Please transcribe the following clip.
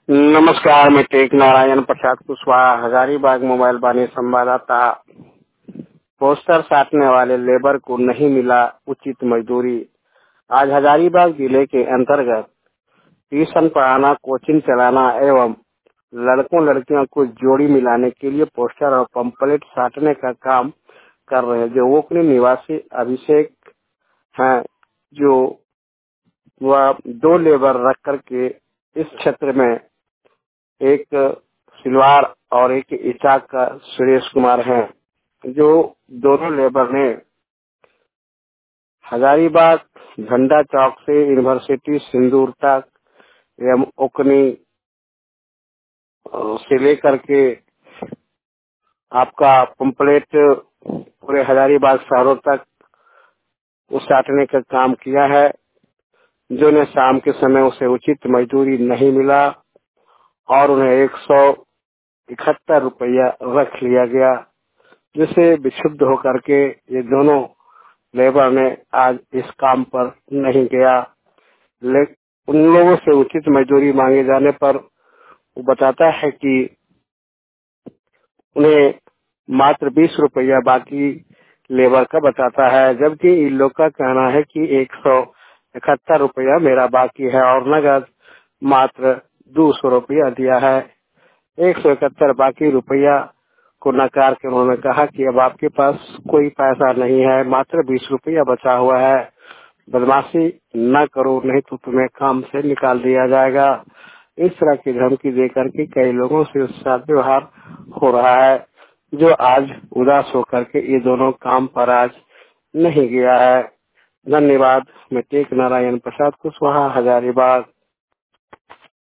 नमस्कार, मैं टेक नारायण प्रसाद कुशवाहा हजारीबाग मोबाइल बानी संवाददाता। पोस्टर साटने वाले लेबर को नहीं मिला उचित मजदूरी। आज हजारीबाग जिले के अंतर्गत ट्यूशन पढ़ाना, कोचिंग चलाना एवं लड़कों लड़कियों को जोड़ी मिलाने के लिए पोस्टर और पंपलेट साटने का काम कर रहे हैं जो ओखली निवासी अभिषेक हैं, जो वह 2 लेबर रख करके इस क्षेत्र में एक सिलवार और एक इचाक का सुरेश कुमार है, जो दोनों लेबर ने हजारीबाग झंडा चौक से यूनिवर्सिटी सिंदूर तक एवं ओकनी से लेकर के आपका पंपलेट पूरे हजारीबाग शहरों तक उस साटने का काम किया है, जो ने शाम के समय उसे उचित मजदूरी नहीं मिला और उन्हें 171 रुपया रख लिया गया, जिससे विक्षुब्ध होकर के ये दोनों लेबर ने आज इस काम पर नहीं गया। लेकिन उन लोगों से उचित मजदूरी मांगे जाने पर वो बताता है कि उन्हें मात्र 20 रुपया बाकी लेबर का बताता है, जबकि इन लोग का कहना है कि 171 रुपया मेरा बाकी है और नगद मात्र 200 रुपया दिया है। 171 बाकी रुपया को नकार के उन्होंने कहा कि अब आपके पास कोई पैसा नहीं है, मात्र 20 रुपया बचा हुआ है। बदमाशी न करो, नहीं तो तुम्हें काम से निकाल दिया जाएगा। इस तरह की धमकी देकर के कई लोगों से उसके साथ व्यवहार हो रहा है, जो आज उदास होकर के ये दोनों काम पर आज नहीं गया है। धन्यवाद। मैं टेक नारायण प्रसाद कुशवाहा हजारीबाग।